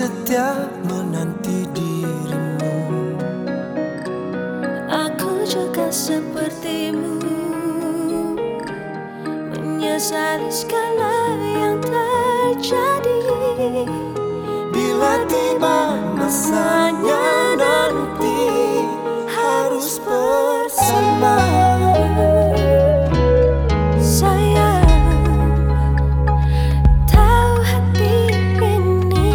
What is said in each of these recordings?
setia menanti dirimu. Aku juga sepertimu, menyesali segala yang terjadi. Bila tiba masanya nanti harus bersama. Sayang, tahu hati ini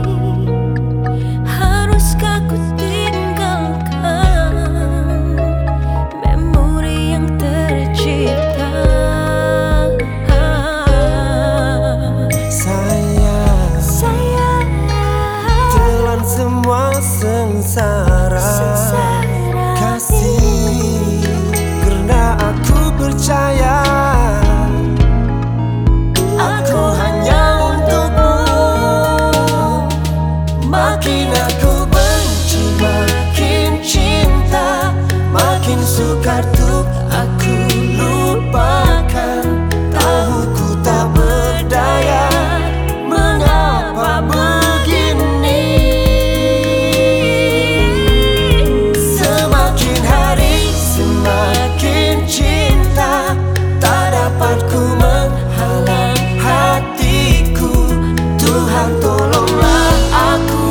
haruskah ku tinggalkan memori yang tercipta. Sayang, telan semua sengsara kasih, karena aku percaya aku hanya untukmu. Makin aku benci, makin cinta, makin sukar tuh aku lupakan. Tahu ku tak berdaya, mengapa begini? Semakin hari semakin cinta, tak dapat ku menghalang hatiku. Tuhan tolonglah aku,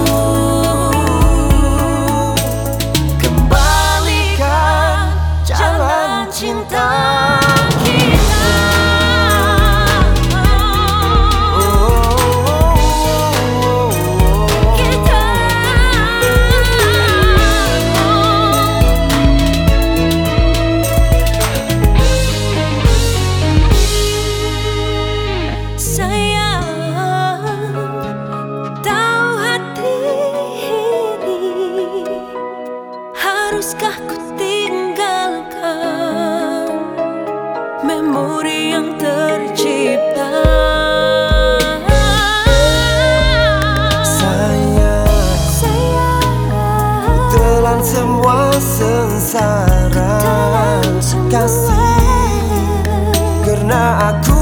kembalikan jalan cinta kita. Sayang, tahu hati ini haruskah ku tinggalkan memori yang tercipta. Sayang, telan semua sengsara kasih, karena aku